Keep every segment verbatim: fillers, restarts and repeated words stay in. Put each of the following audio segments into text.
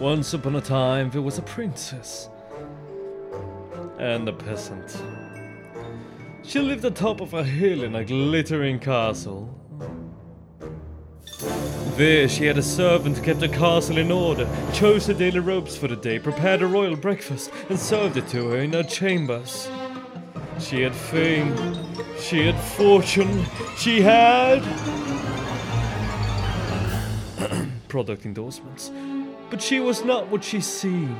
Once upon a time there was a princess and a peasant. She lived atop of a hill in a glittering castle. There she had a servant who kept the castle in order, chose her daily robes for the day, prepared a royal breakfast, and served it to her in her chambers. She had fame, she had fortune, she had product endorsements, but she was not what she seemed.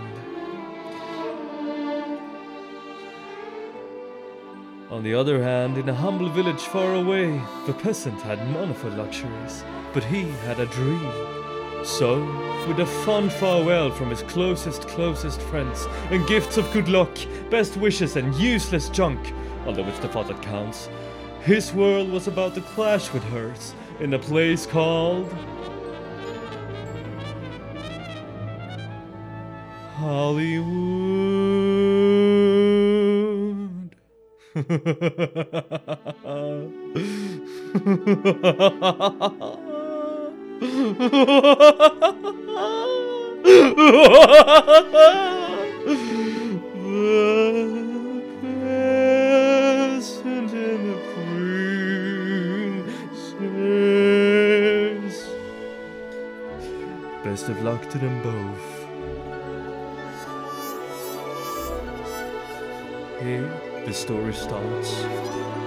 On the other hand, in a humble village far away, the peasant had none of her luxuries, but he had a dream. So, with a fond farewell from his closest, closest friends, and gifts of good luck, best wishes and useless junk, although it's the thought that counts, his world was about to clash with hers in a place called Hollywood. Best of luck to them both. Here, the story starts.